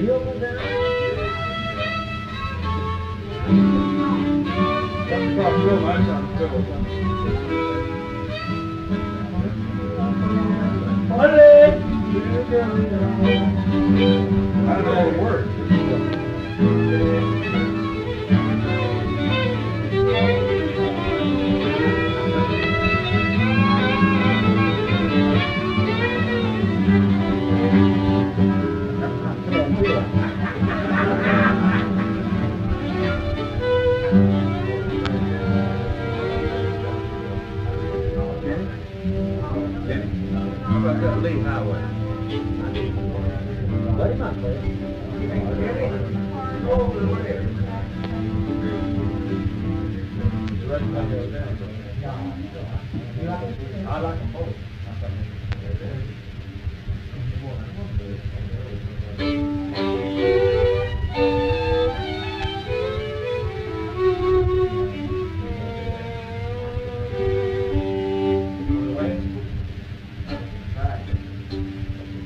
I don't know the word. How about that Lee Highway? Let him out, please. Over there. I like a boat.